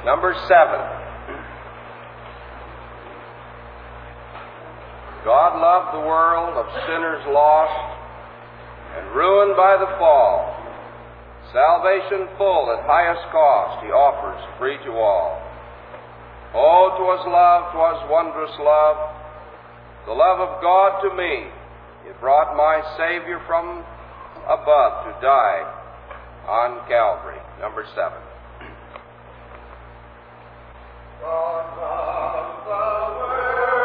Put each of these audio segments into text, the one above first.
Number 7. God loved the world of sinners lost and ruined by the fall. Salvation full at highest cost He offers free to all. Oh, 'twas love, 'twas wondrous love, the love of God to me. It brought my Savior from above to die on Calvary. Number 7. God loved the world.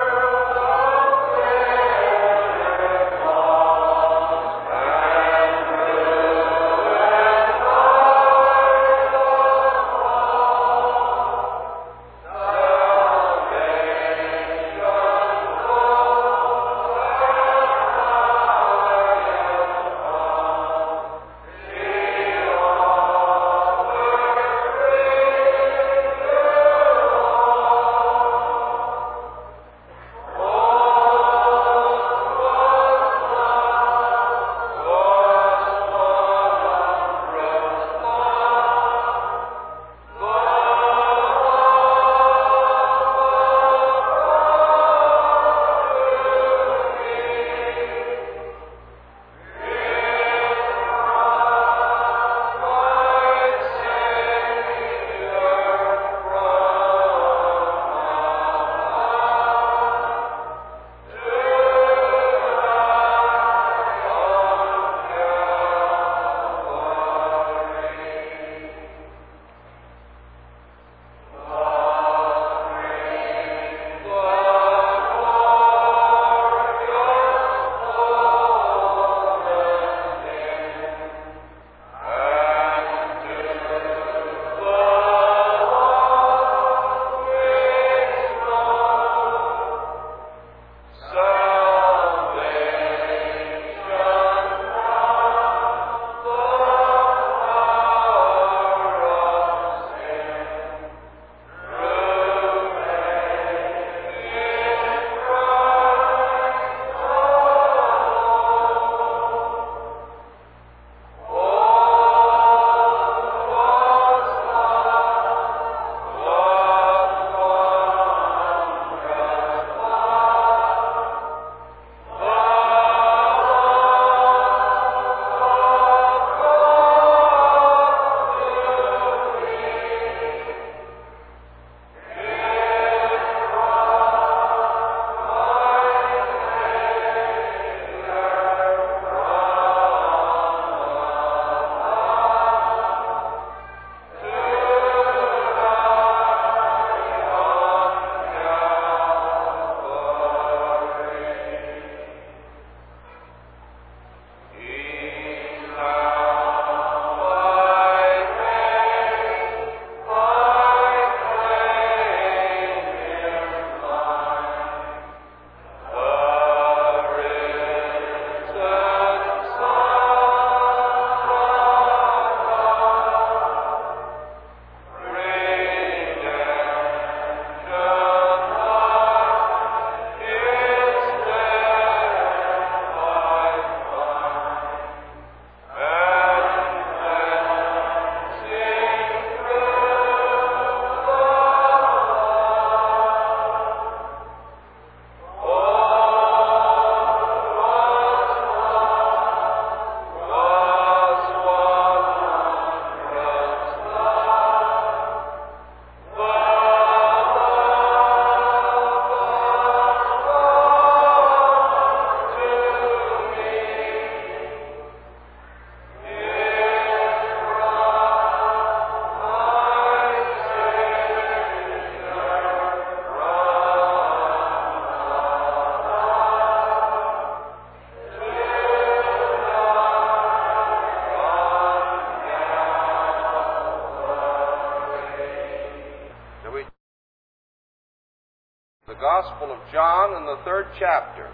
Gospel of John in the 3rd chapter.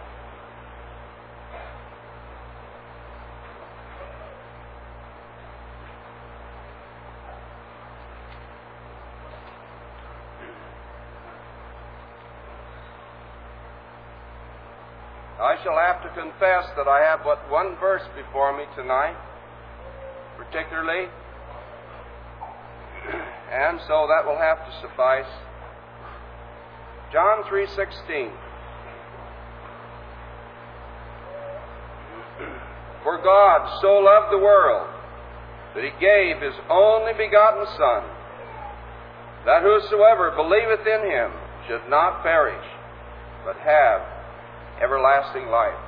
I shall have to confess that I have but one verse before me tonight, particularly and so that will have to suffice. John 3:16. For God so loved the world that he gave his only begotten Son, that whosoever believeth in him should not perish, but have everlasting life.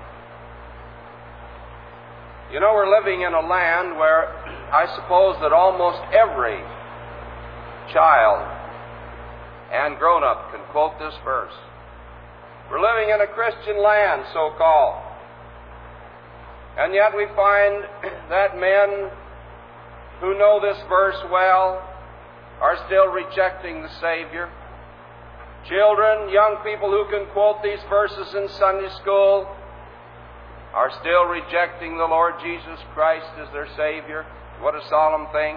You know, we're living in a land where I suppose that almost every child and grown-up can quote this verse. We're living in a Christian land, so-called. And yet we find that men who know this verse well are still rejecting the Savior. Children, young people who can quote these verses in Sunday school are still rejecting the Lord Jesus Christ as their Savior. What a solemn thing.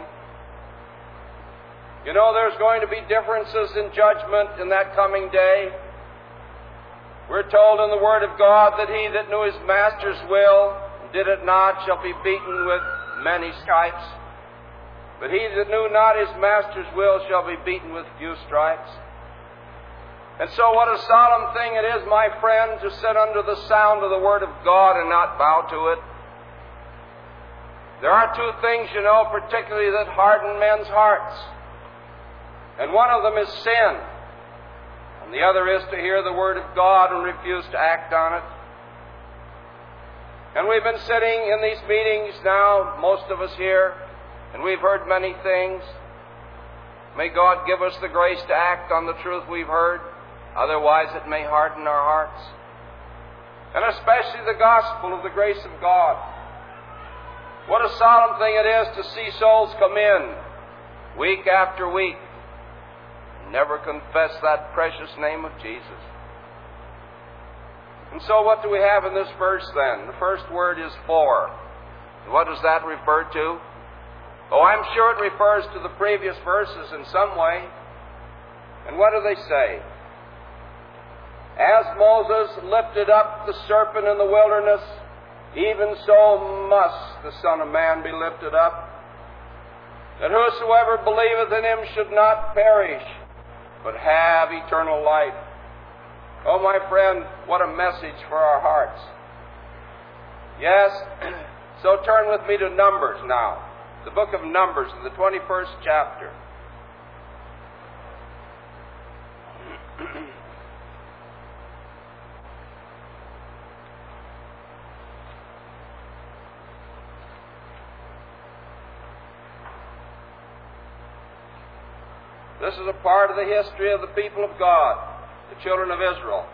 You know, there's going to be differences in judgment in that coming day. We're told in the Word of God that he that knew his master's will and did it not shall be beaten with many stripes. But he that knew not his master's will shall be beaten with few stripes. And so what a solemn thing it is, my friend, to sit under the sound of the Word of God and not bow to it. There are two things, you know, particularly that harden men's hearts. And one of them is sin. And the other is to hear the Word of God and refuse to act on it. And we've been sitting in these meetings now, most of us here, and we've heard many things. May God give us the grace to act on the truth we've heard. Otherwise it may harden our hearts. And especially the gospel of the grace of God. What a solemn thing it is to see souls come in week after week and never confess that precious name of Jesus. And so what do we have in this verse then? The first word is for. And what does that refer to? Oh, I'm sure it refers to the previous verses in some way. And what do they say? As Moses lifted up the serpent in the wilderness, even so must the Son of Man be lifted up, that whosoever believeth in him should not perish, but have eternal life. Oh, my friend, what a message for our hearts. Yes, so turn with me to Numbers now. The book of Numbers, in the 21st chapter. This is a part of the history of the people of God, the children of Israel.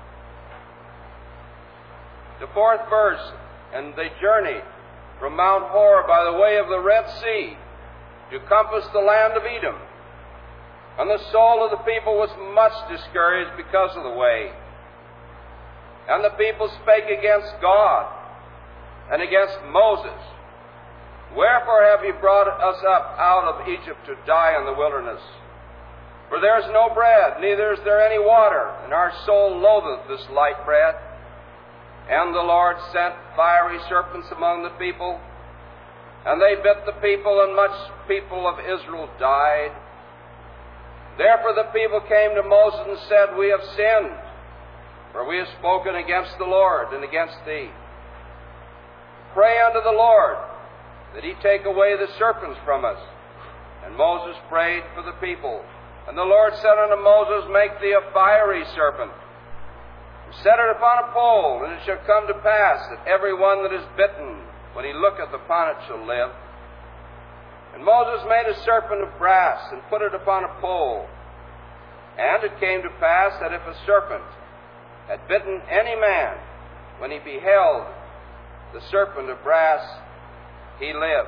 The fourth verse, and they journeyed from Mount Hor by the way of the Red Sea to compass the land of Edom. And the soul of the people was much discouraged because of the way. And the people spake against God and against Moses. Wherefore have ye brought us up out of Egypt to die in the wilderness? For there is no bread, neither is there any water, and our soul loatheth this light bread. And the Lord sent fiery serpents among the people, and they bit the people, and much people of Israel died. Therefore the people came to Moses and said, We have sinned, for we have spoken against the Lord and against thee. Pray unto the Lord that he take away the serpents from us. And Moses prayed for the people. And the Lord said unto Moses, Make thee a fiery serpent, and set it upon a pole, and it shall come to pass that every one that is bitten, when he looketh upon it, shall live. And Moses made a serpent of brass, and put it upon a pole. And it came to pass that if a serpent had bitten any man, when he beheld the serpent of brass, he lived.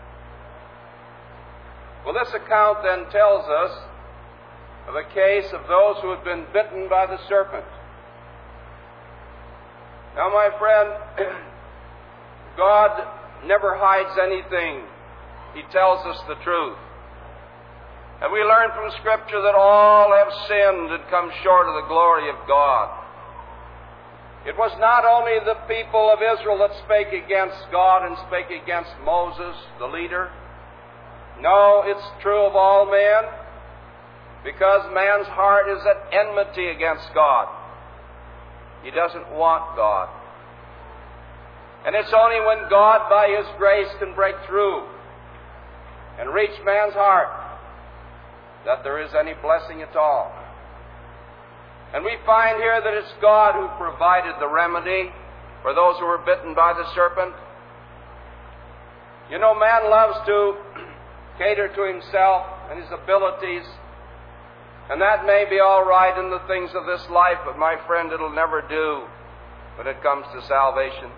Well, this account then tells us of a case of those who had been bitten by the serpent. Now, my friend, God never hides anything. He tells us the truth. And we learn from Scripture that all have sinned and come short of the glory of God. It was not only the people of Israel that spake against God and spake against Moses, the leader. No, it's true of all men, because man's heart is at enmity against God. He doesn't want God. And it's only when God, by His grace, can break through and reach man's heart that there is any blessing at all. And we find here that it's God who provided the remedy for those who were bitten by the serpent. You know, man loves to cater to himself and his abilities, and that may be all right in the things of this life, but my friend, it'll never do when it comes to salvation.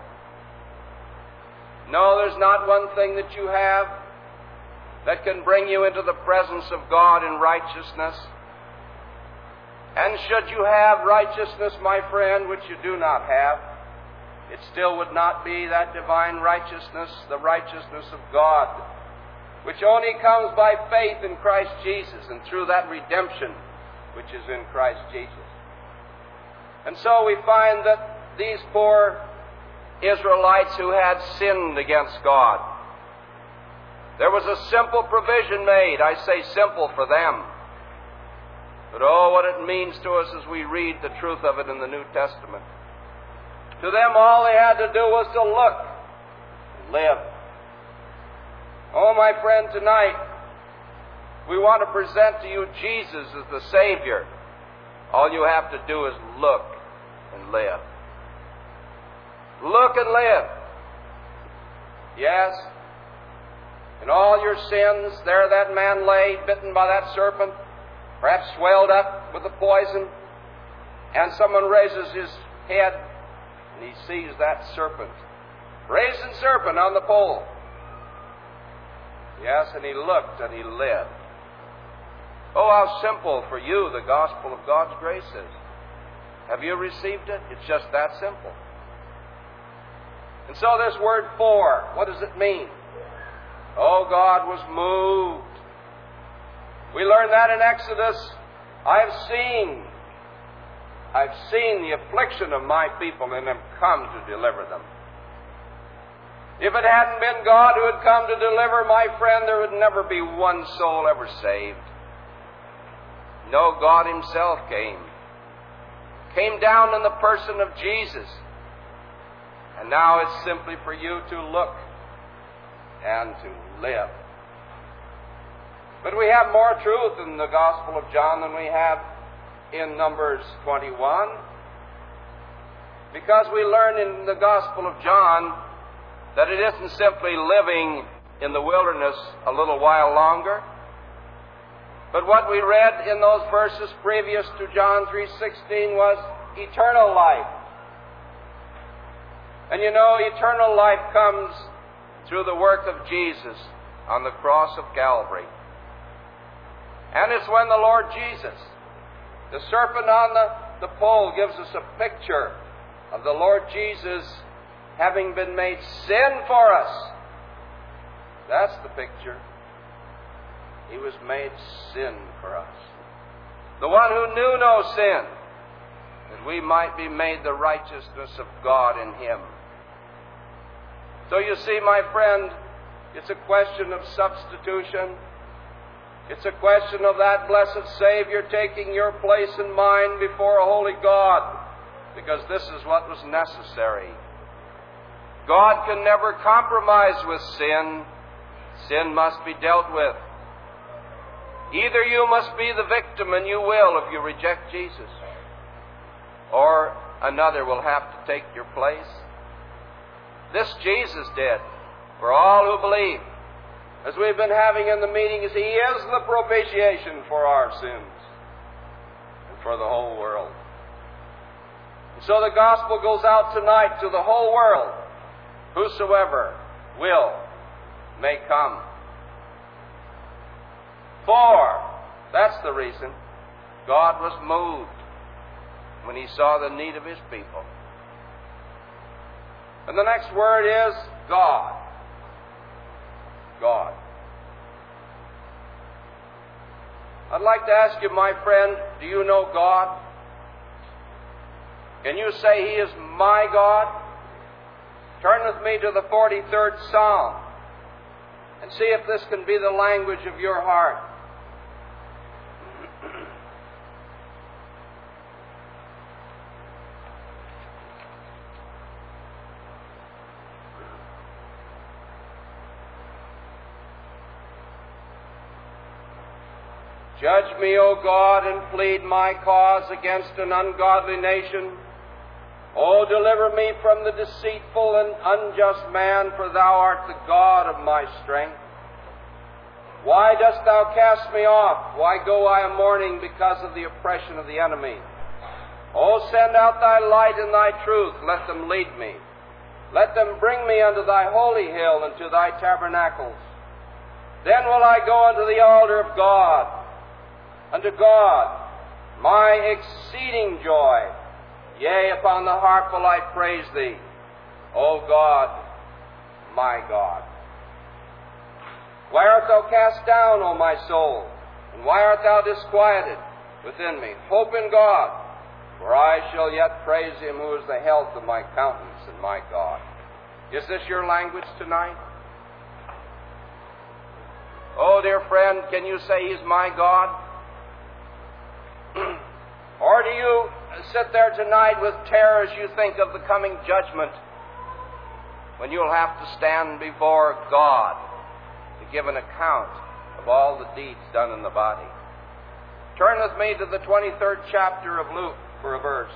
No, there's not one thing that you have that can bring you into the presence of God in righteousness. And should you have righteousness, my friend, which you do not have, it still would not be that divine righteousness, the righteousness of God, which only comes by faith in Christ Jesus and through that redemption which is in Christ Jesus. And so we find that these poor Israelites who had sinned against God, there was a simple provision made. I say simple for them. But oh, what it means to us as we read the truth of it in the New Testament. To them, all they had to do was to look and live. Oh, my friend, tonight, we want to present to you Jesus as the Savior. All you have to do is look and live. Look and live. Yes. In all your sins, there that man lay, bitten by that serpent, perhaps swelled up with the poison, and someone raises his head and he sees that serpent, brazen serpent on the pole. Yes, and he looked and he lived. Oh, how simple for you the gospel of God's grace is. Have you received it? It's just that simple. And so this word "for," what does it mean? Oh, God was moved. We learn that in Exodus. I've seen the affliction of my people and am come to deliver them. If it hadn't been God who had come to deliver, my friend, there would never be one soul ever saved. No, God Himself came down in the person of Jesus. And now it's simply for you to look and to live. But we have more truth in the Gospel of John than we have in Numbers 21. Because we learn in the Gospel of John that it isn't simply living in the wilderness a little while longer, but what we read in those verses previous to John 3:16 was eternal life. And you know, eternal life comes through the work of Jesus on the cross of Calvary. And it's when the Lord Jesus, the serpent on the pole, gives us a picture of the Lord Jesus having been made sin for us. That's the picture. He was made sin for us. The one who knew no sin, that we might be made the righteousness of God in Him. So you see, my friend, it's a question of substitution. It's a question of that blessed Savior taking your place and mine before a holy God, because this is what was necessary. God can never compromise with sin. Sin must be dealt with. Either you must be the victim, and you will if you reject Jesus, or another will have to take your place. This Jesus did for all who believe. As we've been having in the meetings, He is the propitiation for our sins and for the whole world. And so the gospel goes out tonight to the whole world. Whosoever will may come. For, that's the reason, God was moved when He saw the need of His people. And the next word is God. God. I'd like to ask you, my friend, do you know God? Can you say He is my God? Turn with me to the 43rd Psalm. and see if this can be the language of your heart. Judge me, O God, and plead my cause against an ungodly nation. O deliver me from the deceitful and unjust man, for thou art the God of my strength. Why dost thou cast me off? Why go I a mourning because of the oppression of the enemy? O send out thy light and thy truth, let them lead me. Let them bring me unto thy holy hill and to thy tabernacles. Then will I go unto the altar of God, unto God, my exceeding joy. Yea, upon the harp will I praise thee, O God, my God. Why art thou cast down, O my soul? And why art thou disquieted within me? Hope in God, for I shall yet praise him who is the health of my countenance and my God. Is this your language tonight? Oh, dear friend, can you say he's my God? Or do you sit there tonight with terror as you think of the coming judgment, when you'll have to stand before God to give an account of all the deeds done in the body? Turn with me to the 23rd chapter of Luke for a verse.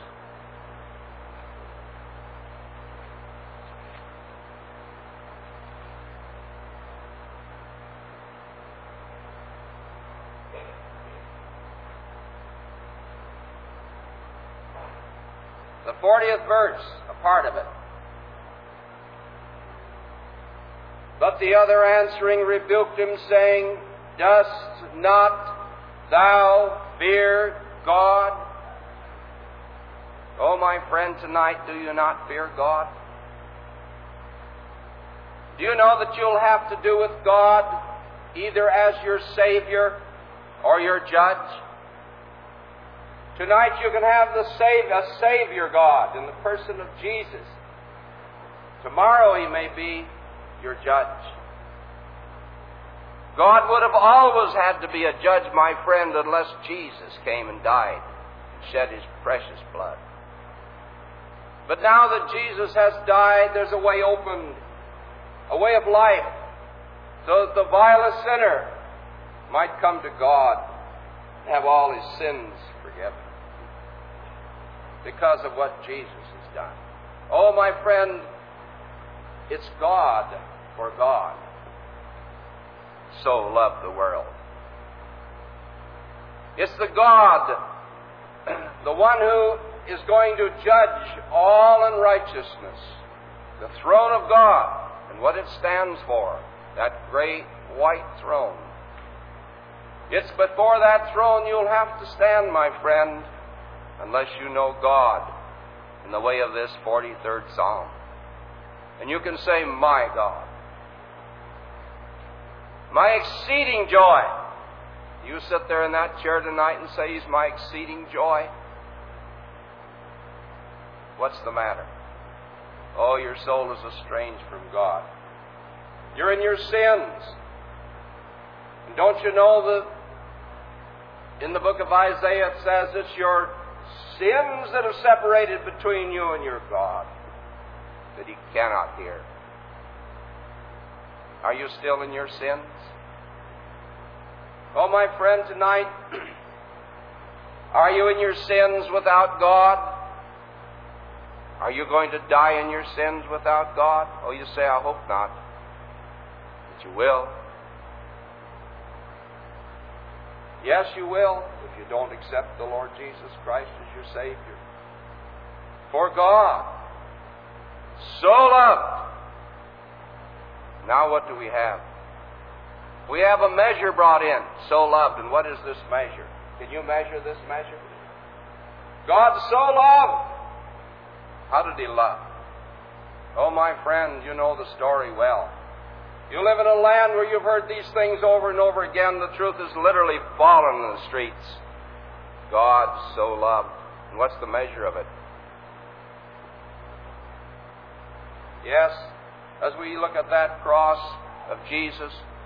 The 40th verse, a part of it. But the other answering rebuked him, saying, Dost not thou fear God? Oh, my friend, tonight, do you not fear God? Do you know that you'll have to do with God either as your Savior or your Judge? Tonight you can have a Savior God in the person of Jesus. Tomorrow He may be your Judge. God would have always had to be a judge, my friend, unless Jesus came and died and shed His precious blood. But now that Jesus has died, there's a way opened, a way of life, so that the vilest sinner might come to God and have all his sins forgiven because of what Jesus has done. Oh, my friend, it's God for God so loved the world. It's the God, the one who is going to judge all unrighteousness, the throne of God, and what it stands for, that great white throne. It's before that throne you'll have to stand, my friend, unless you know God in the way of this 43rd Psalm. And you can say, my God, my exceeding joy. You sit there in that chair tonight and say, He's my exceeding joy. What's the matter? Oh, your soul is estranged from God. You're in your sins. And don't you know that in the book of Isaiah it says it's your sins that have separated between you and your God, that He cannot hear. Are you still in your sins? Oh, my friend, tonight, are you in your sins without God? Are you going to die in your sins without God? Oh, you say, I hope not. But you will. Yes, you will, if you don't accept the Lord Jesus Christ as your Savior. For God so loved. Now what do we have? We have a measure brought in, so loved. And what is this measure? Can you measure this measure? God so loved. How did He love? Oh, my friend, you know the story well. You live in a land where you've heard these things over and over again. The truth is literally fallen in the streets. God so loved. And what's the measure of it? Yes, as we look at that cross of Jesus,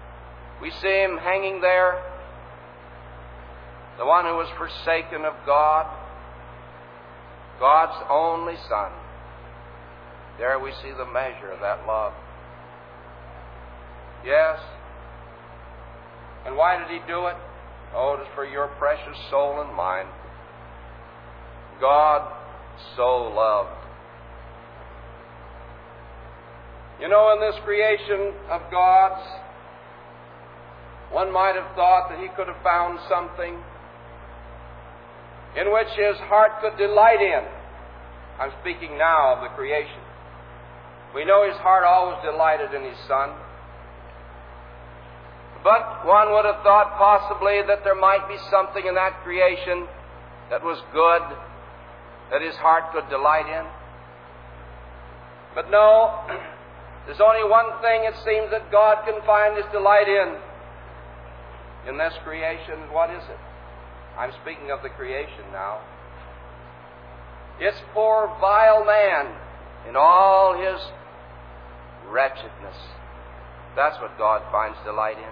We see him hanging there, the one who was forsaken of God, God's only Son. There we see the measure of that love. Yes. And why did he do it? Oh, it is for your precious soul and mine. God so loved. You know, in this creation of God's, one might have thought that he could have found something in which his heart could delight in. I'm speaking now of the creation. We know his heart always delighted in his Son. But one would have thought possibly that there might be something in that creation that was good, that his heart could delight in. But no, there's only one thing it seems that God can find his delight in this creation. What is it? I'm speaking of the creation now. It's poor, vile man in all his wretchedness. That's what God finds delight in.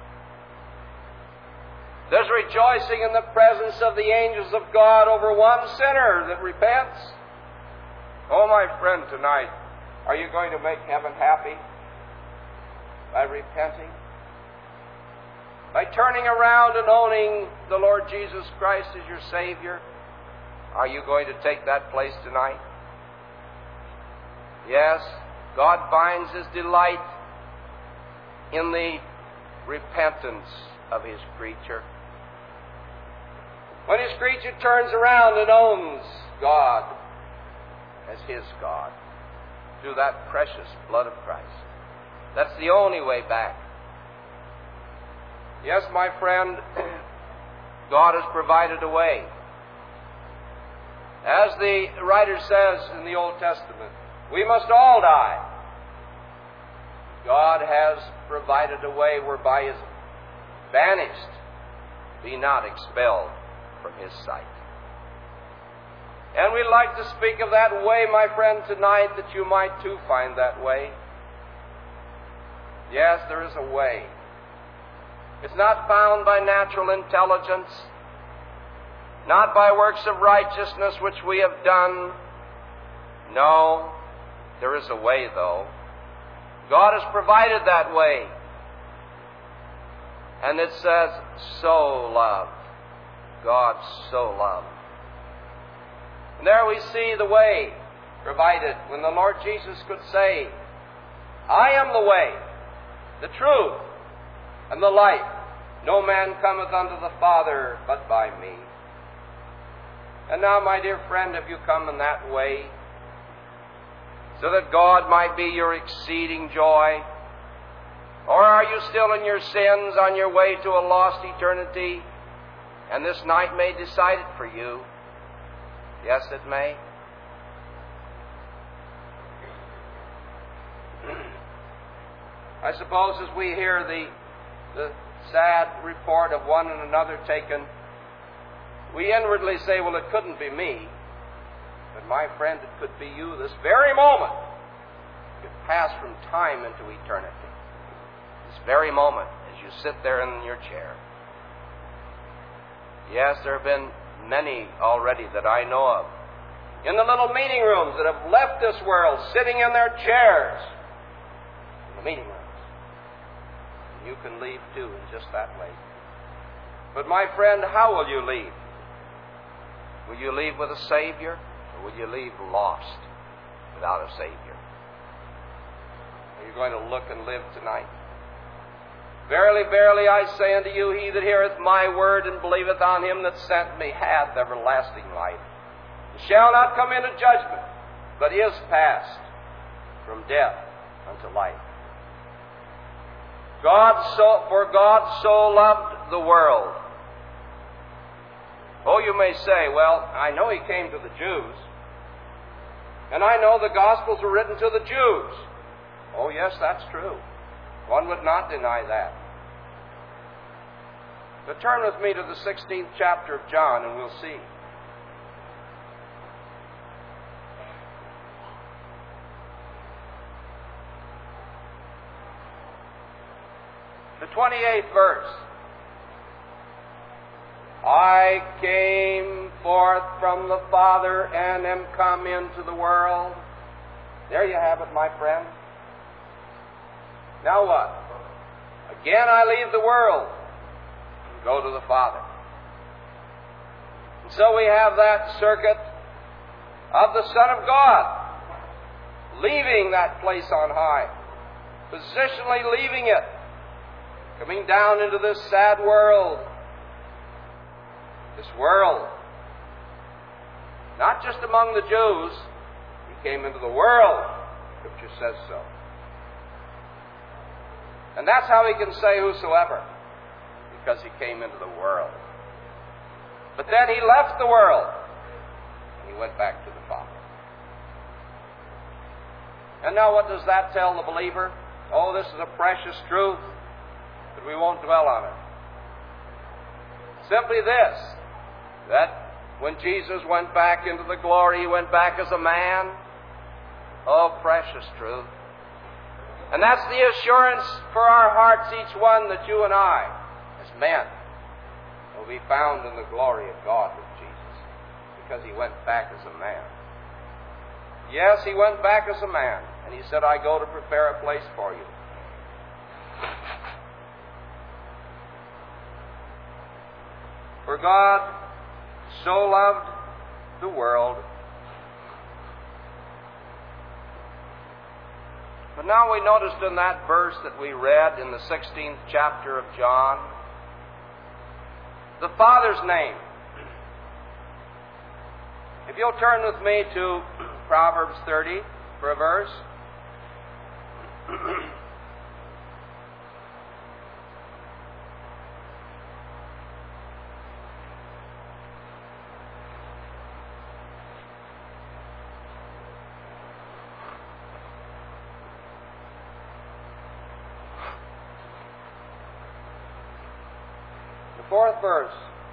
There's rejoicing in the presence of the angels of God over one sinner that repents. Oh, my friend, tonight, are you going to make heaven happy by repenting? By turning around and owning the Lord Jesus Christ as your Savior? Are you going to take that place tonight? Yes, God finds his delight in the repentance of his creature. When his creature turns around and owns God as his God through that precious blood of Christ. That's the only way back. Yes, my friend, God has provided a way. As the writer says in the Old Testament, we must all die. God has provided a way whereby is banished, be not expelled from his sight. And we'd like to speak of that way, my friend, tonight, that you might too find that way. Yes, there is a way. It's not found by natural intelligence, not by works of righteousness which we have done. No, there is a way, though. God has provided that way. And it says, so loved. God so loved. And there we see the way provided when the Lord Jesus could say, I am the way, the truth, and the life. No man cometh unto the Father but by me. And now, my dear friend, have you come in that way so that God might be your exceeding joy? Or are you still in your sins on your way to a lost eternity? And this night may decide it for you. Yes, it may. I suppose as we hear the sad report of one and another taken, we inwardly say, well, it couldn't be me. But my friend, it could be you this very moment. You could pass from time into eternity. This very moment as you sit there in your chair. Yes, there have been many already that I know of in the little meeting rooms that have left this world sitting in their chairs in the meeting rooms. And you can leave too in just that way. But my friend, how will you leave? Will you leave with a Savior, or will you leave lost without a Savior? Are you going to look and live tonight? Verily, verily, I say unto you, he that heareth my word and believeth on him that sent me hath everlasting life, and shall not come into judgment, but is passed from death unto life. For God so loved the world. Oh, you may say, well, I know he came to the Jews, and I know the Gospels were written to the Jews. Oh, yes, that's true. One would not deny that. But turn with me to the 16th chapter of John and we'll see. The 28th verse. I came forth from the Father and am come into the world. There you have it, my friend. Now what? Again I leave the world and go to the Father. And so we have that circuit of the Son of God leaving that place on high, positionally leaving it, coming down into this sad world. This world, not just among the Jews, He came into the world. Scripture says so. And that's how He can say whosoever, because He came into the world. But then He left the world, and He went back to the Father. And now what does that tell the believer? Oh, this is a precious truth, but we won't dwell on it. Simply this, that when Jesus went back into the glory, He went back as a man. Oh, precious truth. And that's the assurance for our hearts, each one, that you and I, as men, will be found in the glory of God with Jesus, because He went back as a man. Yes, He went back as a man, and He said, I go to prepare a place for you. For God so loved the world. But now we noticed in that verse that we read in the 16th chapter of John, the Father's name. If you'll turn with me to Proverbs 30 for a verse. Fourth verse.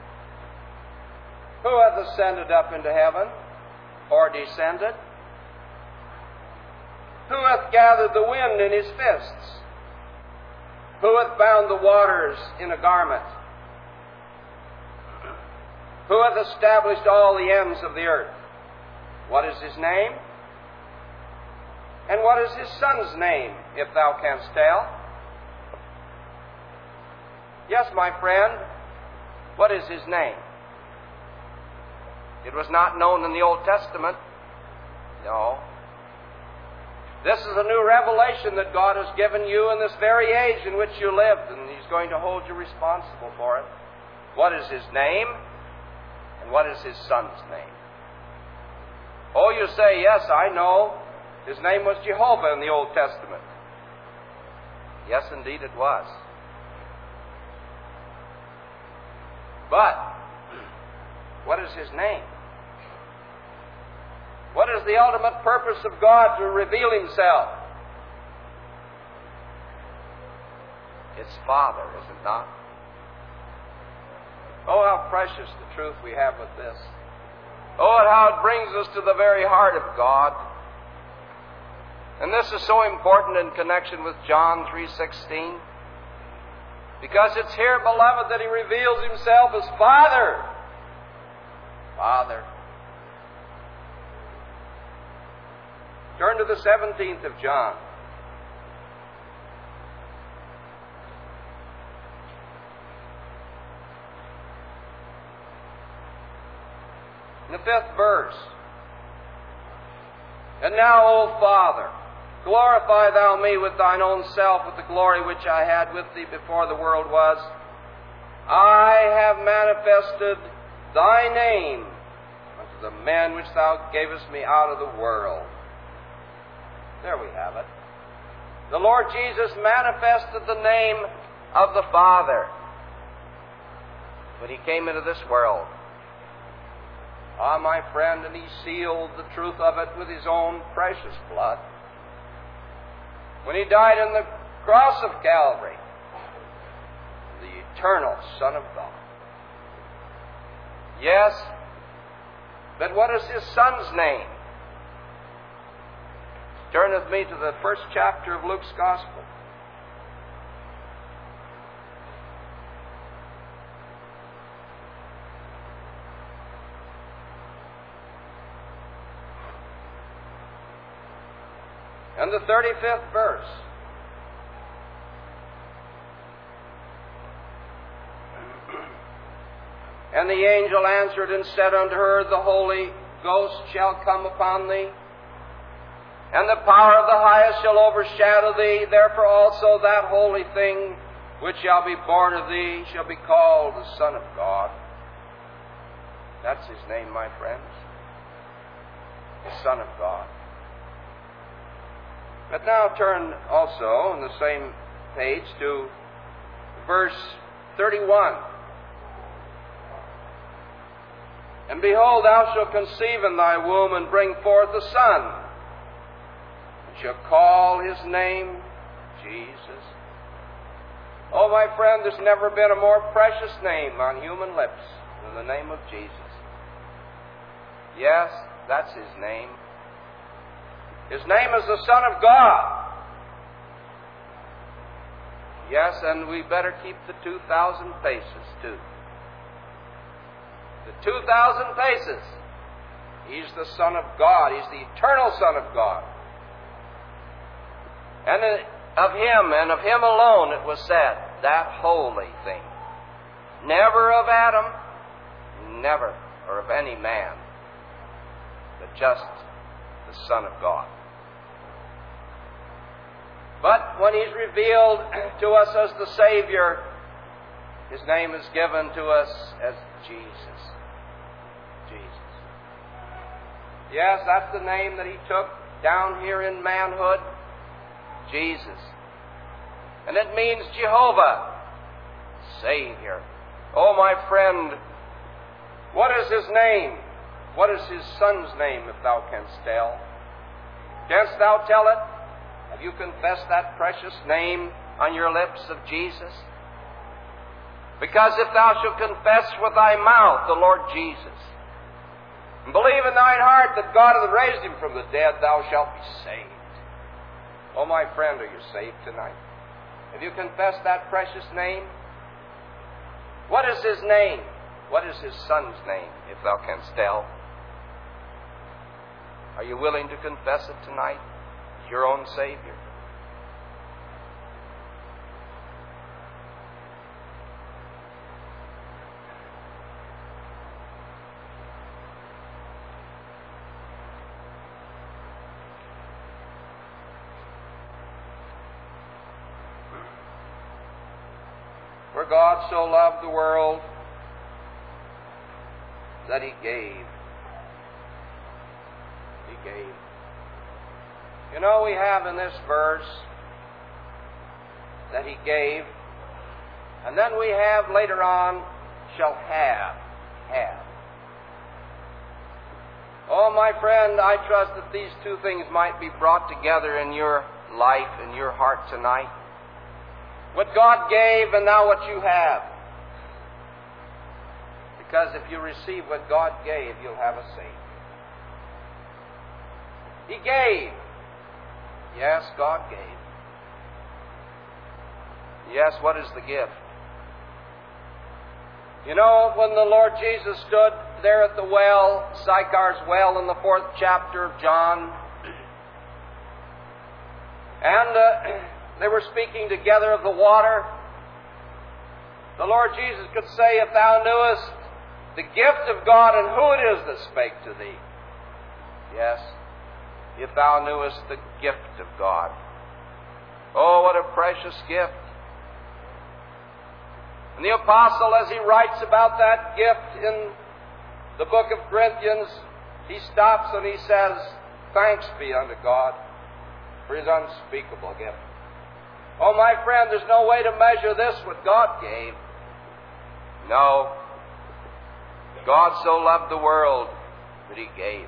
Who hath ascended up into heaven, or descended? Who hath gathered the wind in his fists? Who hath bound the waters in a garment? Who hath established all the ends of the earth? What is His name? And what is His Son's name, if thou canst tell? Yes, my friend, what is His name? It was not known in the Old Testament. No. This is a new revelation that God has given you in this very age in which you lived, and He's going to hold you responsible for it. What is His name? And what is His Son's name? Oh, you say, yes, I know. His name was Jehovah in the Old Testament. Yes, indeed it was. But, what is His name? What is the ultimate purpose of God to reveal Himself? It's Father, is it not? Oh, how precious the truth we have with this. Oh, and how it brings us to the very heart of God. And this is so important in connection with John 3:16. Because it's here, beloved, that He reveals Himself as Father. Father. Turn to the 17th of John. In the 5th verse. And now, O Father, glorify Thou me with Thine own self, with the glory which I had with Thee before the world was. I have manifested Thy name unto the men which Thou gavest me out of the world. There we have it. The Lord Jesus manifested the name of the Father when He came into this world. Ah, my friend, and He sealed the truth of it with His own precious blood. When He died on the cross of Calvary, the eternal Son of God. Yes, but what is His Son's name? Turn with me to the 1st chapter of Luke's Gospel. And the 35th verse. And the angel answered and said unto her, The Holy Ghost shall come upon thee, and the power of the highest shall overshadow thee. Therefore also that holy thing which shall be born of thee shall be called the Son of God. That's His name, my friends. The Son of God. But now turn also on the same page to verse 31. And behold, thou shalt conceive in thy womb and bring forth a son, and shall call his name Jesus. Oh, my friend, there's never been a more precious name on human lips than the name of Jesus. Yes, that's His name. His name is the Son of God. Yes, and we better keep the 2,000 paces, too. The 2,000 paces. He's the Son of God. He's the eternal Son of God. And of Him, and of Him alone, it was said, that holy thing. Never of Adam, never, or of any man, but just the Son of God. But when He's revealed to us as the Savior, His name is given to us as Jesus. Jesus. Yes, that's the name that He took down here in manhood. Jesus. And it means Jehovah, Savior. Oh, my friend, what is His name? What is His Son's name, if thou canst tell? Canst thou tell it? Have you confessed that precious name on your lips of Jesus? Because if thou shalt confess with thy mouth the Lord Jesus, and believe in thine heart that God hath raised Him from the dead, thou shalt be saved. Oh, my friend, are you saved tonight? Have you confessed that precious name? What is His name? What is His Son's name, if thou canst tell? Are you willing to confess it tonight? Your own Savior. For God so loved the world that He gave. He gave. You know, we have in this verse that He gave, and then we have later on, shall have. Have. Oh, my friend, I trust that these two things might be brought together in your life, in your heart tonight. What God gave and now what you have. Because if you receive what God gave, you'll have a Savior. He gave. Yes, God gave. Yes, what is the gift? You know, when the Lord Jesus stood there at the well, Sychar's well in the 4th chapter of John, and they were speaking together of the water, the Lord Jesus could say, if thou knewest the gift of God and who it is that spake to thee. Yes, if thou knewest the gift of God. Oh, what a precious gift. And the apostle, as he writes about that gift in the book of Corinthians, he stops and he says, thanks be unto God for His unspeakable gift. Oh, my friend, there's no way to measure this what God gave. No. God so loved the world that He gave.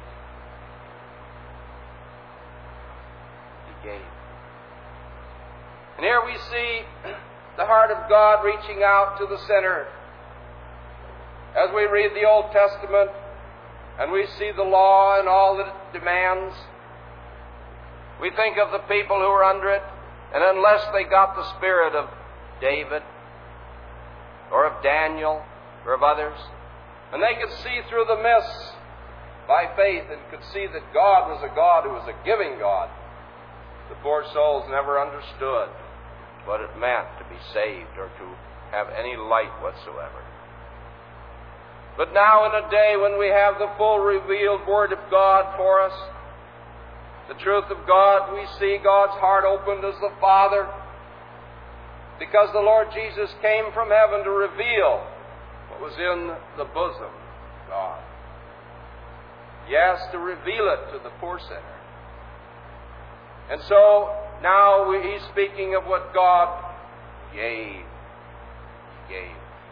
He gave. And here we see the heart of God reaching out to the sinner. As we read the Old Testament and we see the law and all that it demands, we think of the people who are under it, and unless they got the spirit of David or of Daniel or of others, and they could see through the mists by faith and could see that God was a God who was a giving God, poor souls never understood what it meant to be saved or to have any light whatsoever. But now, in a day when we have the full revealed Word of God for us, the truth of God, we see God's heart opened as the Father, because the Lord Jesus came from heaven to reveal what was in the bosom of God. Yes, to reveal it to the poor sinner. And so, now he's speaking of what God gave. He gave.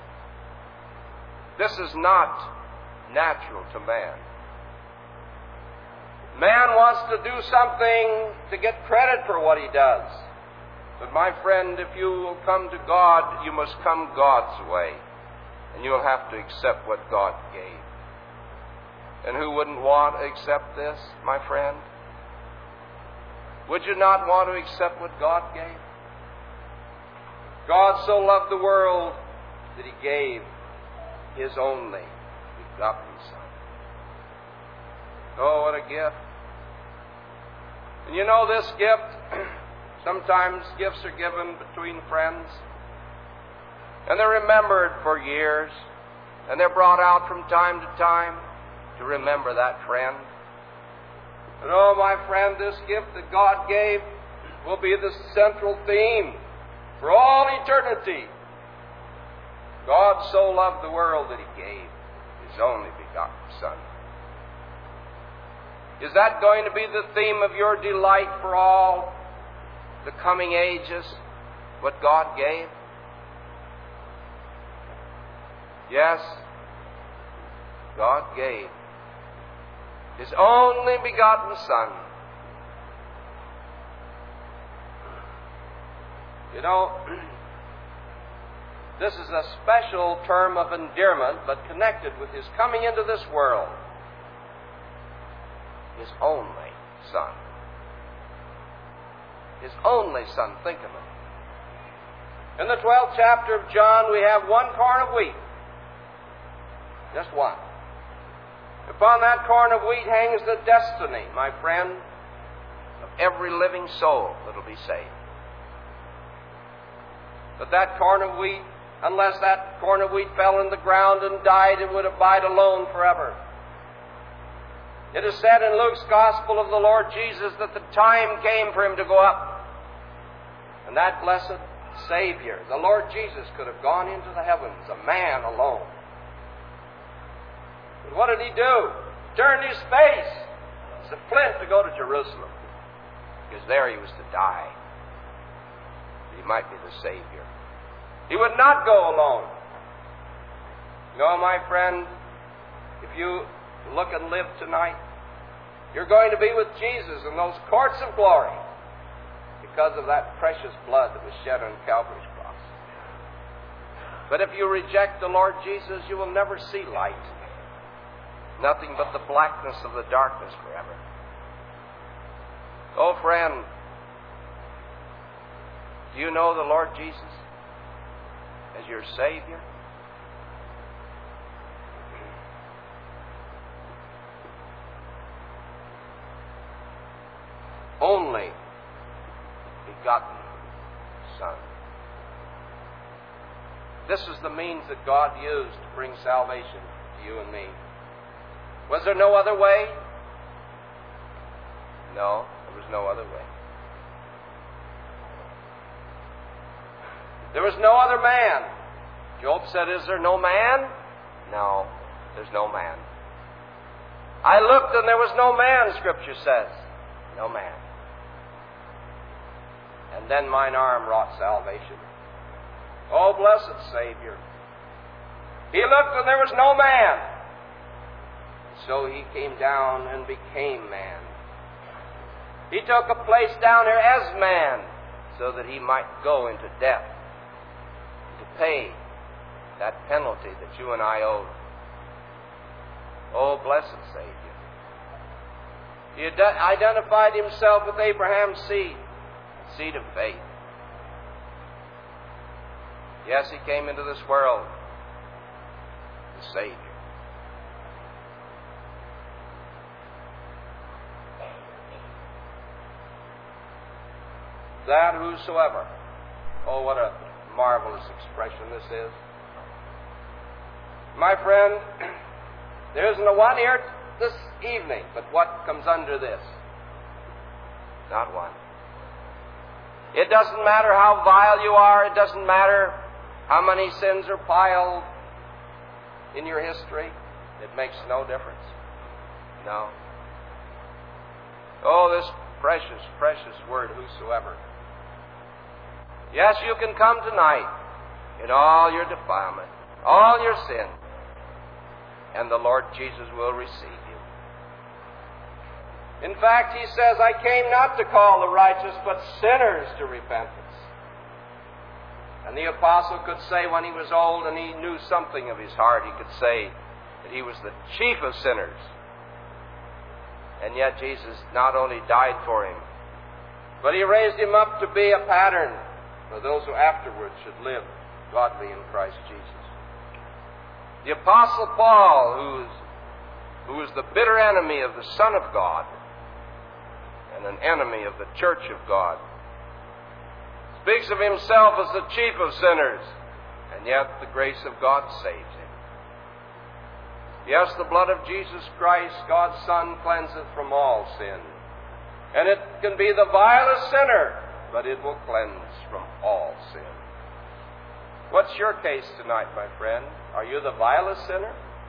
This is not natural to man. Man wants to do something to get credit for what he does. But my friend, if you will come to God, you must come God's way. And you'll have to accept what God gave. And who wouldn't want to accept this, my friend? Would you not want to accept what God gave? God so loved the world that He gave His only begotten Son. Oh, what a gift. And you know this gift, sometimes gifts are given between friends, and they're remembered for years, and they're brought out from time to time to remember that friend. And oh, my friend, this gift that God gave will be the central theme for all eternity. God so loved the world that He gave His only begotten Son. Is that going to be the theme of your delight for all the coming ages, what God gave? Yes, God gave His only begotten Son. You know, this is a special term of endearment, but connected with His coming into this world. His only Son. His only Son, think of it. In the 12th chapter of John, we have one corn of wheat. Just one. Upon that corn of wheat hangs the destiny, my friend, of every living soul that will be saved. But that corn of wheat, unless that corn of wheat fell in the ground and died, it would abide alone forever. It is said in Luke's Gospel of the Lord Jesus that the time came for Him to go up. And that blessed Savior, the Lord Jesus, could have gone into the heavens, a man alone. But what did He do? Turned His face as a flint to go to Jerusalem, because there He was to die. He might be the Savior. He would not go alone. No, my friend, if you look and live tonight, you're going to be with Jesus in those courts of glory because of that precious blood that was shed on Calvary's cross. But if you reject the Lord Jesus, you will never see light. Nothing but the blackness of the darkness forever. Oh, friend, do you know the Lord Jesus as your Savior? Only begotten Son. This is the means that God used to bring salvation to you and me. Was there no other way? No, there was no other way. There was no other man. Job said, "Is there no man?" No, there's no man. I looked and there was no man, Scripture says. No man. And then mine arm wrought salvation. Oh, blessed Savior. He looked and there was no man. So He came down and became man. He took a place down here as man so that He might go into death to pay that penalty that you and I owed. Oh, blessed Savior. He identified Himself with Abraham's seed, seed of faith. Yes, He came into this world, the Savior. that whosoever. Oh, what a marvelous expression this is. My friend, there isn't a one here this evening but what comes under this. Not one. It doesn't matter how vile you are. It doesn't matter how many sins are piled in your history. It makes no difference. No. Oh, this precious, precious word, whosoever. Yes, you can come tonight in all your defilement, all your sin, and the Lord Jesus will receive you. In fact, He says, I came not to call the righteous, but sinners to repentance. And the apostle could say when he was old and he knew something of his heart, he could say that he was the chief of sinners. And yet Jesus not only died for him, but He raised him up to be a pattern for those who afterwards should live godly in Christ Jesus. The Apostle Paul, who was the bitter enemy of the Son of God and an enemy of the Church of God, speaks of himself as the chief of sinners, and yet the grace of God saves him. Yes, the blood of Jesus Christ, God's Son, cleanseth from all sin. And it can be the vilest sinner, but it will cleanse from all sin. What's your case tonight, my friend? Are you the vilest sinner?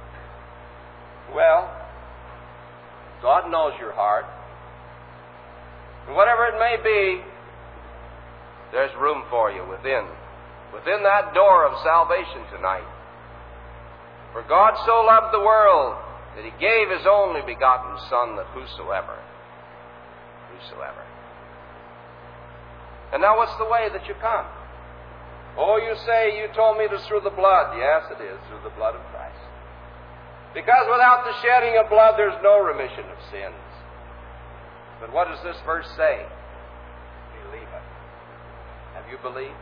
Well, God knows your heart. And whatever it may be, there's room for you within that door of salvation tonight. For God so loved the world that He gave His only begotten Son, that whosoever. And now what's the way that you come? Oh, you say, you told me it was through the blood. Yes, it is, through the blood of Christ. Because without the shedding of blood, there's no remission of sins. But what does this verse say? Believe it. Have you believed?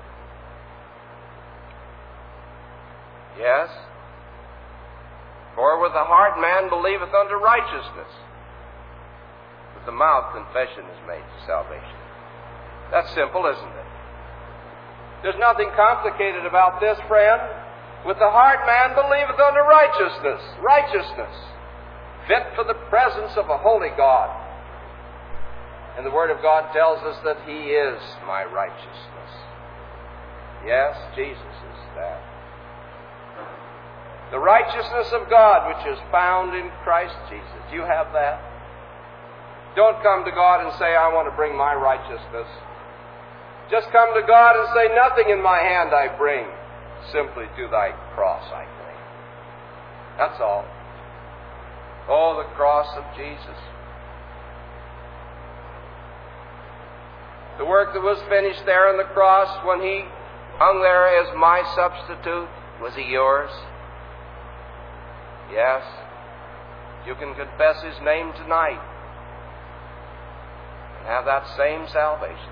Yes. For with the heart man believeth unto righteousness. With the mouth confession is made to salvation. That's simple, isn't it? There's nothing complicated about this, friend. With the heart man believeth unto righteousness. Righteousness. Fit for the presence of a holy God. And the Word of God tells us that He is my righteousness. Yes, Jesus is that. The righteousness of God which is found in Christ Jesus. Do you have that? Don't come to God and say, I want to bring my righteousness. Just come to God and say, nothing in my hand I bring. Simply to Thy cross I bring. That's all. Oh, the cross of Jesus. The work that was finished there on the cross when He hung there as my substitute, was He yours? Yes. You can confess His name tonight and have that same salvation.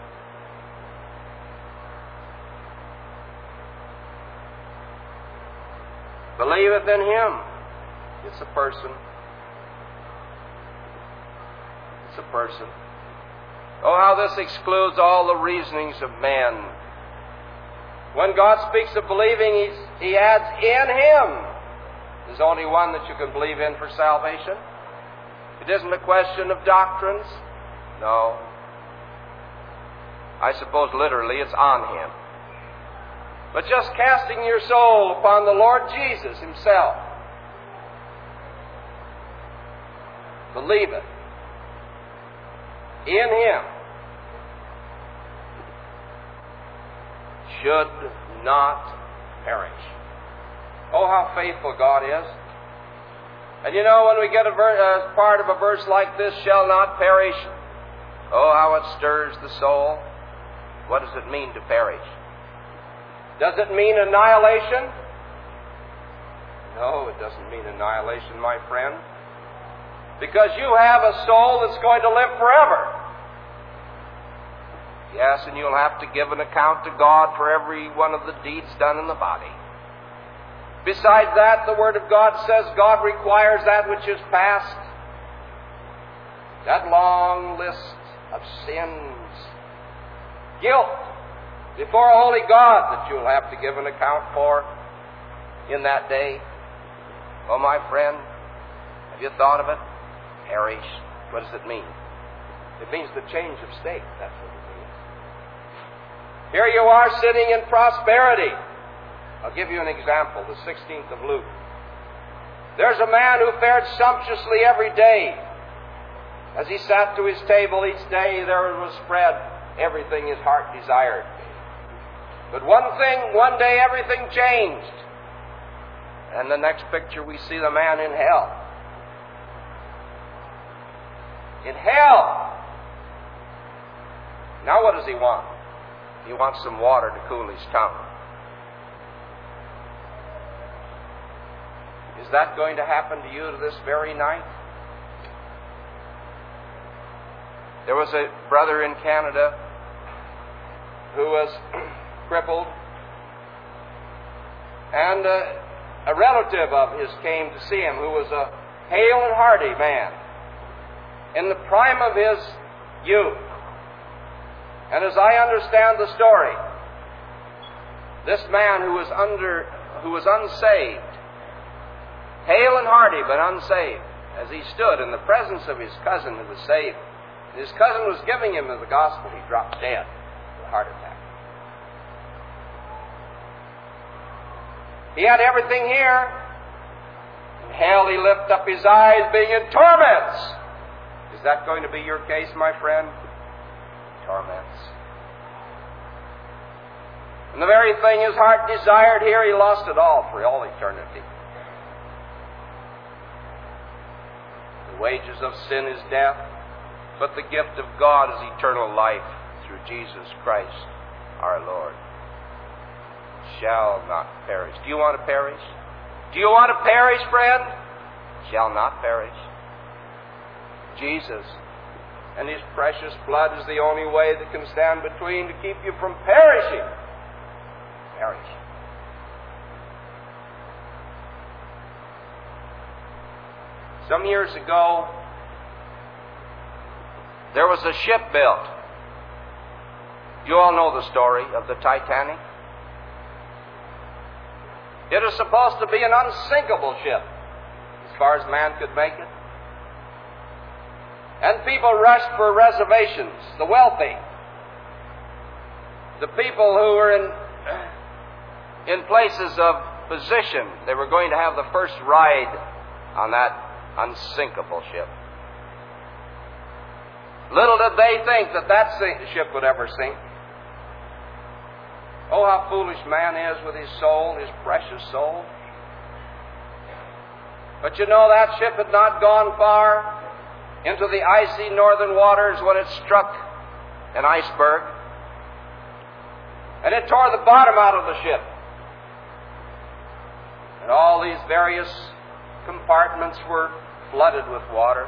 Believeth in Him. It's a person. It's a person. Oh, how this excludes all the reasonings of men. When God speaks of believing, He adds in Him. There's only one that you can believe in for salvation. It isn't a question of doctrines. No. I suppose literally it's on Him. But just casting your soul upon the Lord Jesus Himself. Believe it. In Him. Should not perish. Oh, how faithful God is. And you know, when we get a part of a verse like this, shall not perish, oh, how it stirs the soul. What does it mean to perish? Does it mean annihilation? No, it doesn't mean annihilation, my friend. Because you have a soul that's going to live forever. Yes, and you'll have to give an account to God for every one of the deeds done in the body. Besides that, the Word of God says God requires that which is past. That long list of sins guilt before a holy God that you'll have to give an account for in that day. Oh, my friend, have you thought of it? Perish. What does it mean? It means the change of state. That's what it means. Here you are sitting in prosperity. I'll give you an example, the 16th of Luke. There's a man who fared sumptuously every day. As he sat to his table each day, there was spread everything his heart desired. But one day everything changed. And the next picture we see the man in hell. In hell! Now what does he want? He wants some water to cool his tongue. Is that going to happen to you this very night? There was a brother in Canada who was crippled, and a relative of his came to see him who was a hale and hearty man in the prime of his youth. And as I understand the story, this man who was unsaved, hale and hearty but unsaved, as he stood in the presence of his cousin who was saved, his cousin was giving him the gospel, he dropped dead with a heart attack. He had everything here. In hell he lifted up his eyes, being in torments. Is that going to be your case, my friend? Torments. And the very thing his heart desired here, he lost it all for all eternity. The wages of sin is death, but the gift of God is eternal life through Jesus Christ our Lord. Shall not perish. Do you want to perish? Do you want to perish, friend? Shall not perish. Jesus and His precious blood is the only way that can stand between to keep you from perishing. Perish. Some years ago, there was a ship built. You all know the story of the Titanic. It was supposed to be an unsinkable ship, as far as man could make it. And people rushed for reservations, the wealthy, the people who were in places of position. They were going to have the first ride on that unsinkable ship. Little did they think that ship would ever sink. Oh, how foolish man is with his soul, his precious soul. But you know, that ship had not gone far into the icy northern waters when it struck an iceberg. And it tore the bottom out of the ship. And all these various compartments were flooded with water.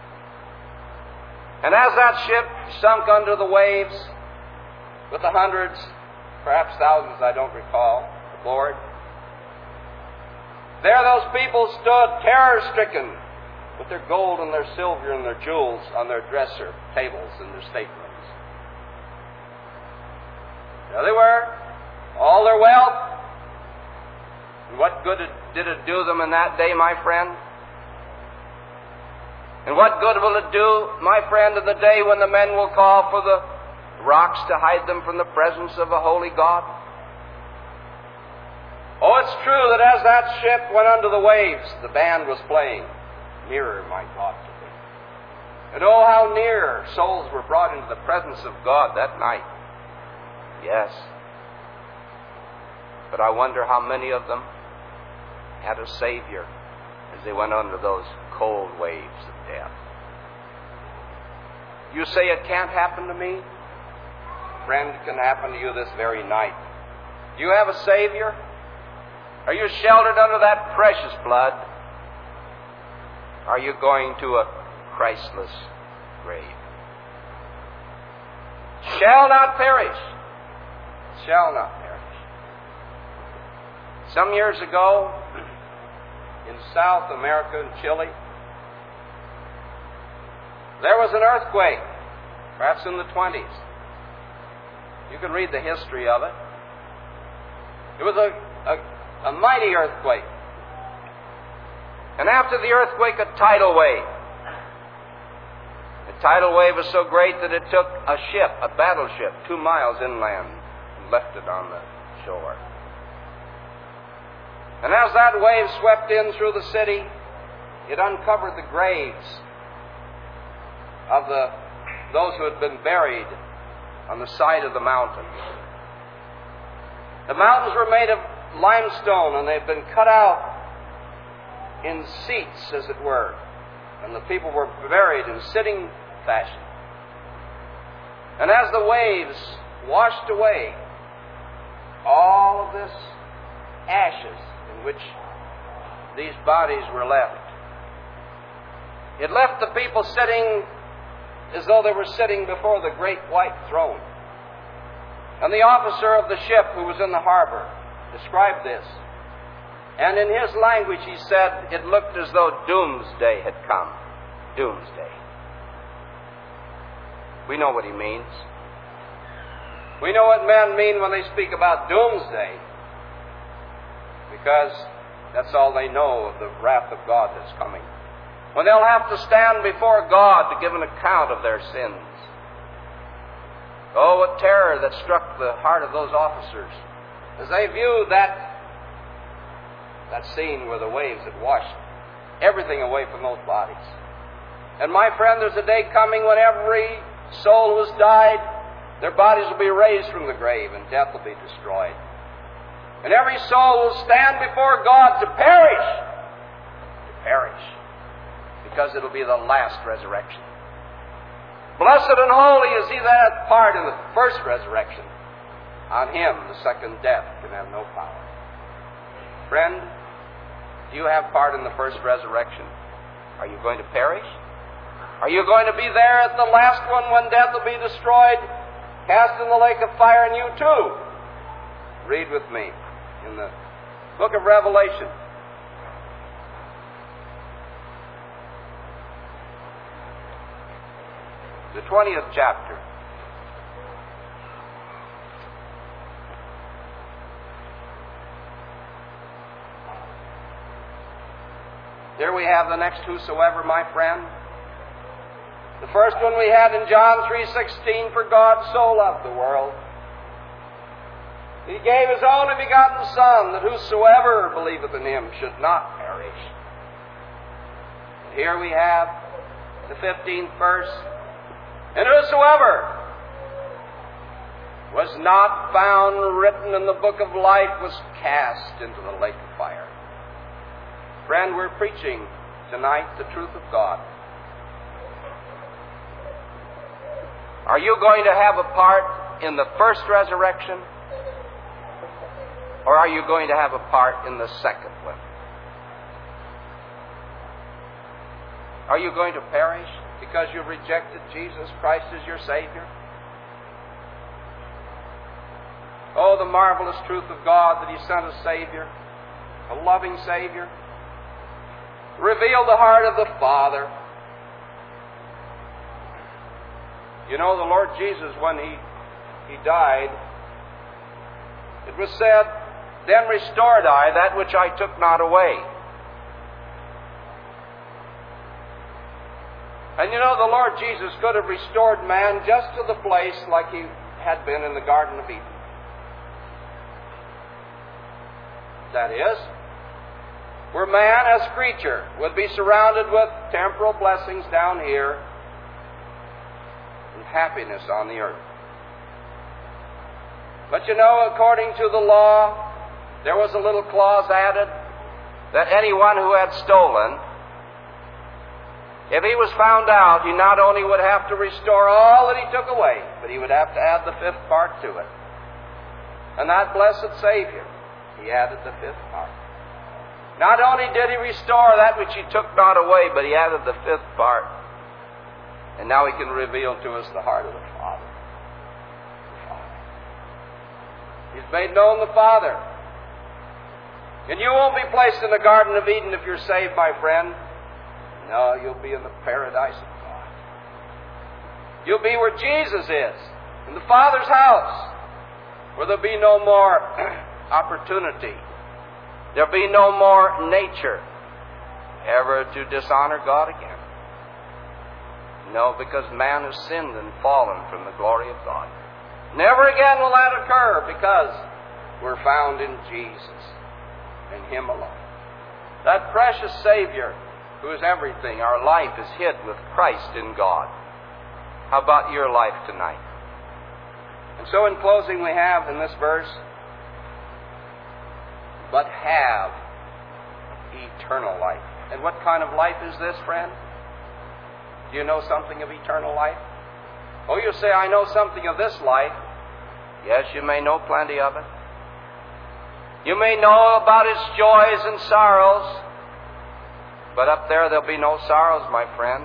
And as that ship sunk under the waves, with the hundreds, perhaps thousands, I don't recall, aboard, there those people stood, terror-stricken, with their gold and their silver and their jewels on their dresser tables in their staterooms. There they were, all their wealth. And what good did it do them in that day, my friend? And what good will it do, my friend, in the day when the men will call for the rocks to hide them from the presence of a holy God? Oh, it's true that as that ship went under the waves, the band was playing, "Nearer, my God, to Thee." And oh, how near souls were brought into the presence of God that night. Yes. But I wonder how many of them had a Savior as they went under those cold waves of death. You say it can't happen to me? Friend, it can happen to you this very night. Do you have a Savior? Are you sheltered under that precious blood? Are you going to a Christless grave? Shall not perish. Shall not perish. Some years ago, in South America, in Chile, there was an earthquake, perhaps in the 20s. You can read the history of it. It was a mighty earthquake. And after the earthquake, a tidal wave. The tidal wave was so great that it took a ship, a battleship, 2 miles inland, and left it on the shore. And as that wave swept in through the city, it uncovered the graves of those who had been buried on the side of the mountains. The mountains were made of limestone, and they'd been cut out in seats, as it were. And the people were buried in sitting fashion. And as the waves washed away all of this ashes in which these bodies were left, it left the people sitting as though they were sitting before the great white throne. And the officer of the ship who was in the harbor described this. And in his language he said it looked as though doomsday had come. Doomsday. We know what he means. We know what men mean when they speak about doomsday, because that's all they know of the wrath of God that's coming. When they'll have to stand before God to give an account of their sins. Oh, what terror that struck the heart of those officers as they viewed that scene where the waves had washed everything away from those bodies. And my friend, there's a day coming when every soul who has died, their bodies will be raised from the grave and death will be destroyed. And every soul will stand before God to perish. To perish. Because it'll be the last resurrection. Blessed and holy is he that hath part in the first resurrection. On him the second death can have no power. Friend, do you have part in the first resurrection? Are you going to perish? Are you going to be there at the last one when death will be destroyed, cast in the lake of fire, and you too? Read with me in the book of Revelation. The 20th chapter. There we have the next whosoever, my friend. The first one we had in John 3:16, for God so loved the world. He gave his only begotten Son, that whosoever believeth in him should not perish. And here we have the 15th verse. And whosoever was not found written in the book of life was cast into the lake of fire. Friend, we're preaching tonight the truth of God. Are you going to have a part in the first resurrection? Or are you going to have a part in the second one? Are you going to perish because you've rejected Jesus Christ as your Savior? Oh, the marvelous truth of God that He sent a Savior, a loving Savior, revealed the heart of the Father. You know, the Lord Jesus, when He died, it was said, then restored I that which I took not away. And you know, the Lord Jesus could have restored man just to the place like He had been in the Garden of Eden. That is, where man as creature would be surrounded with temporal blessings down here and happiness on the earth. But you know, according to the law, there was a little clause added that anyone who had stolen, if he was found out, he not only would have to restore all that he took away, but he would have to add the fifth part to it. And that blessed Savior, He added the fifth part. Not only did He restore that which He took not away, but He added the fifth part. And now He can reveal to us the heart of the Father. He's made known the Father. And you won't be placed in the Garden of Eden if you're saved, my friend. No, you'll be in the paradise of God. You'll be where Jesus is, in the Father's house. where there'll be no more opportunity. There'll be no more nature ever to dishonor God again. No, because man has sinned and fallen from the glory of God. Never again will that occur, because we're found in Jesus, in Him alone. That precious Savior who is everything. Our life is hid with Christ in God. How about your life tonight? And so in closing we have in this verse, but have eternal life. And what kind of life is this, friend? Do you know something of eternal life? Oh, you say, I know something of this life. Yes, you may know plenty of it. You may know about its joys and sorrows, but up there there'll be no sorrows, my friend.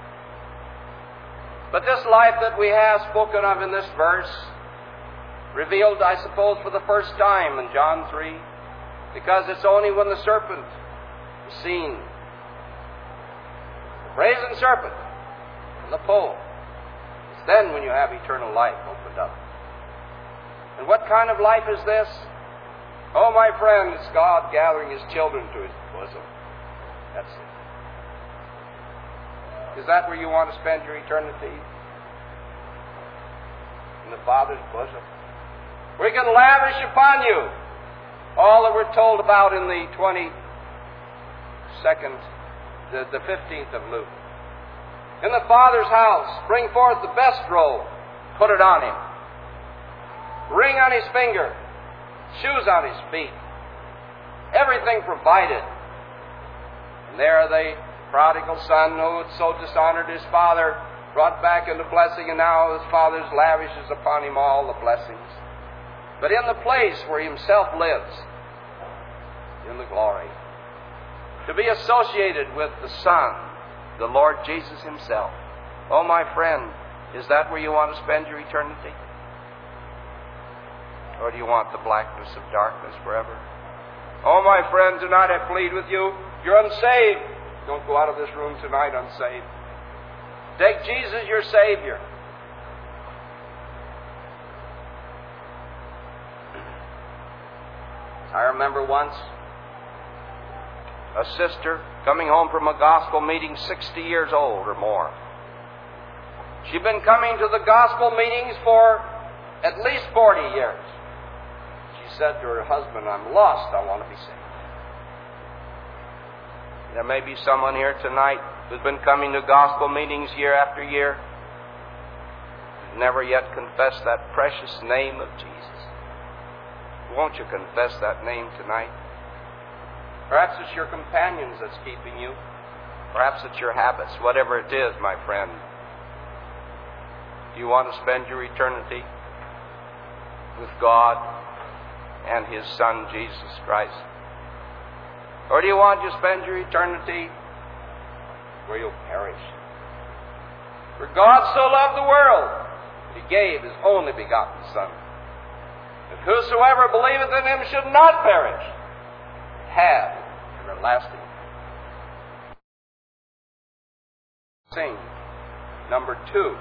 But this life that we have spoken of in this verse, revealed, I suppose, for the first time in John 3, because it's only when the serpent is seen, the brazen serpent, and the pole, it's then when you have eternal life opened up. And what kind of life is this? Oh, my friend, it's God gathering His children to His bosom. That's it. Is that where you want to spend your eternity? In the Father's bosom? We can lavish upon you all that we're told about in the 22nd, the 15th of Luke. In the Father's house, bring forth the best robe, put it on Him. Ring on His finger, shoes on His feet. Everything provided. And there the prodigal son who had so dishonored his father, brought back into blessing, and now his father lavishes upon him all the blessings. But in the place where he himself lives, in the glory, to be associated with the Son, the Lord Jesus Himself. Oh, my friend, is that where you want to spend your eternity? Or do you want the blackness of darkness forever? Oh, my friend, tonight I plead with you, you're unsaved. Don't go out of this room tonight unsaved. Take Jesus, your Savior. I remember once a sister coming home from a gospel meeting, 60 years old or more. She'd been coming to the gospel meetings for at least 40 years. She said to her husband, I'm lost, I want to be saved. There may be someone here tonight who's been coming to gospel meetings year after year, who's never yet confessed that precious name of Jesus. Won't you confess that name tonight? Perhaps it's your companions that's keeping you. Perhaps it's your habits. Whatever it is, my friend. Do you want to spend your eternity with God and His Son, Jesus Christ? Or do you want to spend your eternity where you'll perish? For God so loved the world, He gave His only begotten Son, that whosoever believeth in Him should not perish, have everlasting life. Sing number 2.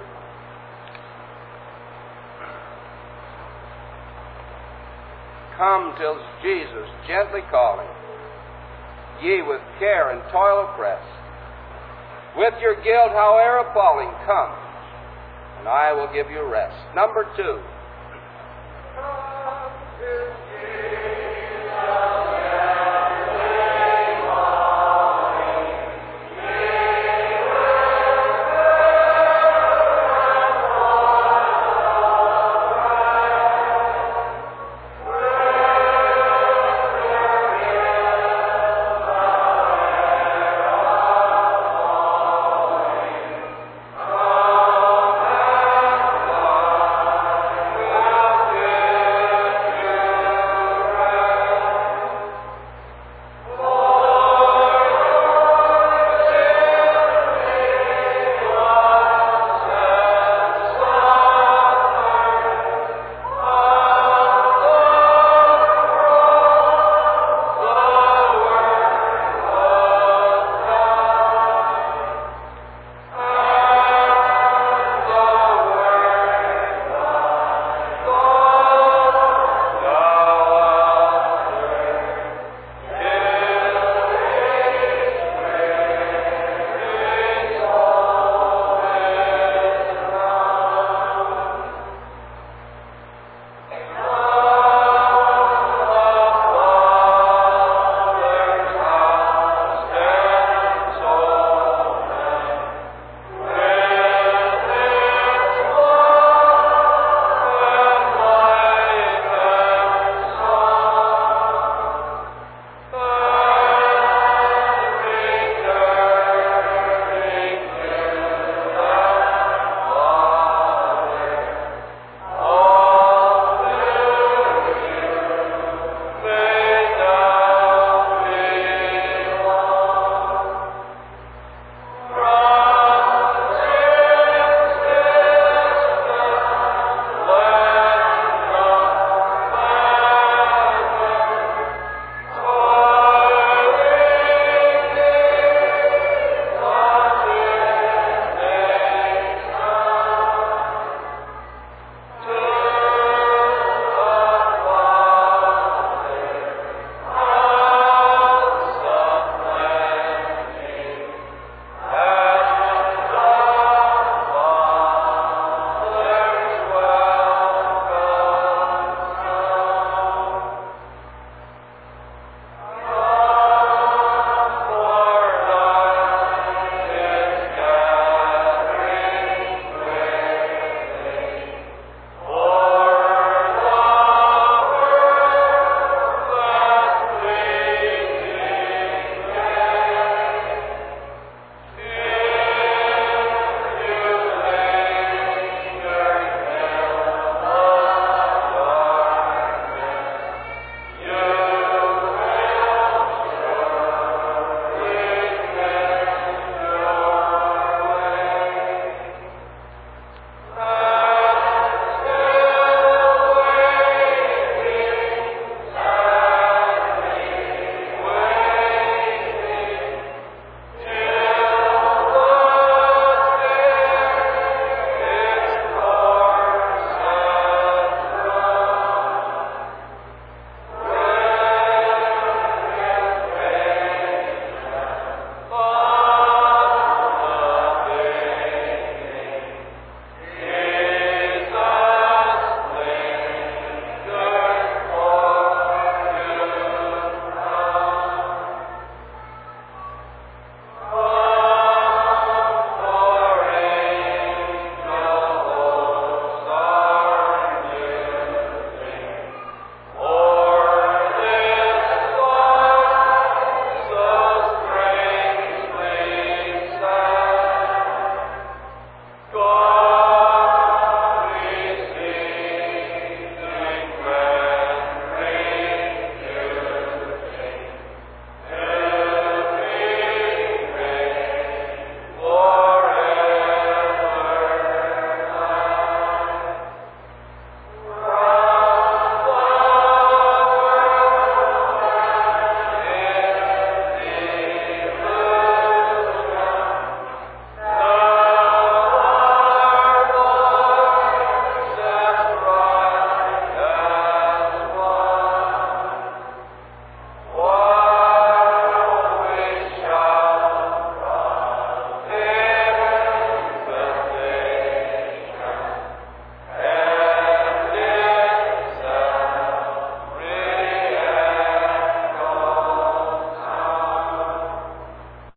Come till Jesus gently calling, ye with care and toil oppressed, with your guilt howe'er appalling, come, and I will give you rest. Number 2. Come till